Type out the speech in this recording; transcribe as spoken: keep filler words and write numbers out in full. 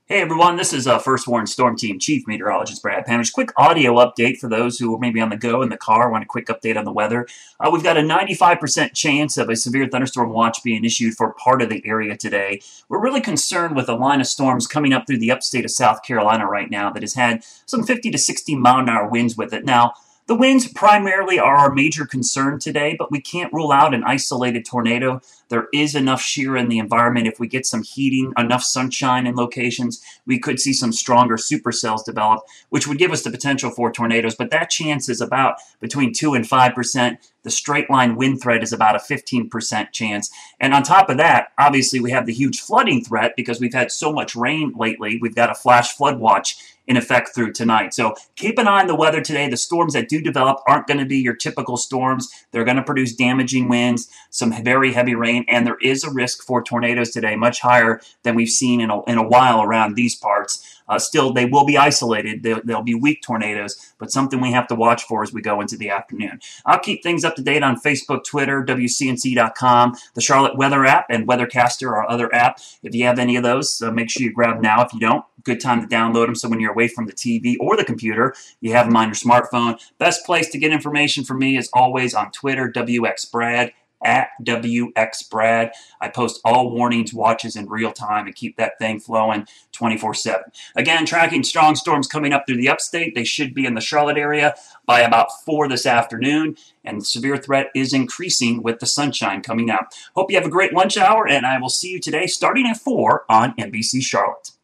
Hey everyone, this is uh, First Warn Storm Team Chief Meteorologist Brad Pamish. Quick audio update for those who are maybe on the go in the car, want a quick update on the weather. Uh, we've got a ninety-five percent chance of a severe thunderstorm watch being issued for part of the area today. We're really concerned with a line of storms coming up through the upstate of South Carolina right now that has had some fifty to sixty mile an hour winds with it. Now, the winds primarily are our major concern today, but we can't rule out an isolated tornado. There is enough shear in the environment. If we get some heating, enough sunshine in locations, we could see some stronger supercells develop, which would give us the potential for tornadoes. But that chance is about between two and five percent. The straight line wind threat is about a fifteen percent chance. And on top of that, obviously, we have the huge flooding threat because we've had so much rain lately. We've got a flash flood watch in effect through tonight. So keep an eye on the weather today. The storms that do develop aren't going to be your typical storms. They're going to produce damaging winds, some very heavy rain, and there is a risk for tornadoes today, much higher than we've seen in a, in a while around these parts. Uh, still, they will be isolated. They'll, they'll be weak tornadoes, but something we have to watch for as we go into the afternoon. I'll keep things up to date on Facebook, Twitter, W C N C dot com, the Charlotte Weather app, and Weathercaster, our other app. If you have any of those, uh, make sure you grab them now. If you don't, good time to download them so when you're away from the T V or the computer, you have them on your smartphone. Best place to get information from me is always on Twitter, W X Brad, at W X Brad. I post all warnings, watches in real time and keep that thing flowing twenty-four seven. Again, tracking strong storms coming up through the upstate. They should be in the Charlotte area by about four this afternoon, and the severe threat is increasing with the sunshine coming out. Hope you have a great lunch hour, and I will see you today starting at four on N B C Charlotte.